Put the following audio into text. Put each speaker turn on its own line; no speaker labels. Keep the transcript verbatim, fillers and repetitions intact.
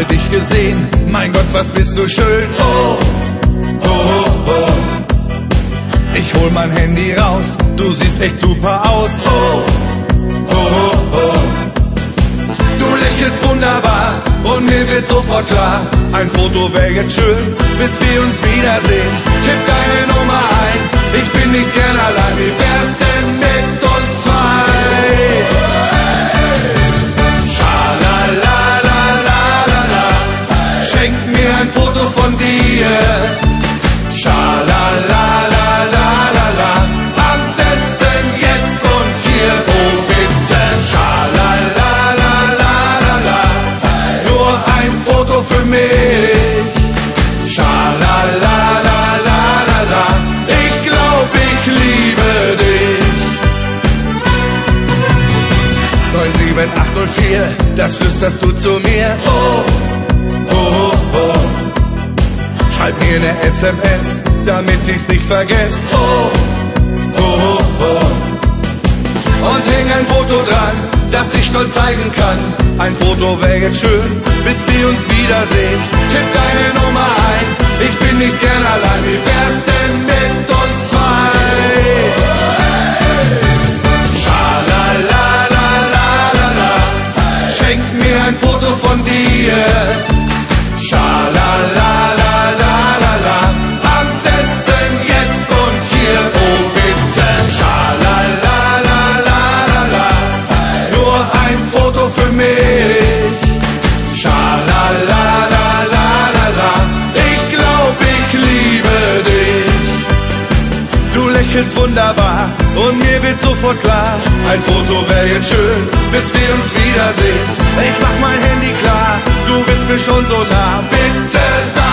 habe dich gesehen, mein Gott, was bist du schön. Oh, oh, oh, oh. Ich hol mein Handy raus, du siehst echt super aus. Oh, oh, oh, oh. Du lächelst wunderbar und mir wird sofort klar, ein Foto wär jetzt schön, bis wir uns wiedersehen. Tipp deine Nummer ein, ich bin nicht gern allein, wie wär's denn mit uns zwei? Schalalalala, schenk mir ein Foto von dir. Schalalalala, am besten jetzt und hier, oh bitte. Schalalalala, nur ein Foto für mich. Schalalalala, ich glaub, ich liebe dich. neun sieben acht null vier, das flüsterst du zu mir. Oh, oh, oh. Schreib mir ne S M S, damit ich's nicht vergesse. Oh, oh, oh. Und häng ein Foto dran, das ich stolz zeigen kann. Ein Foto wär jetzt schön, bis wir uns wiedersehen. Tipp deine Nummer ein, ich bin nicht gern allein. Wie wär's denn mit uns zwei? Schalalalala, schenk mir ein Foto von dir. Schalalalala, am besten jetzt und hier, oh bitte. Schalalalala, nur ein Foto für mich. Schalalalala, ich glaub, ich liebe dich. Du lächelst wunderbar und mir wird sofort klar, ein Foto wär jetzt schön, bis wir uns wiedersehen. Ich mach mein Handy klar, du bist mir schon so nah, bitte sag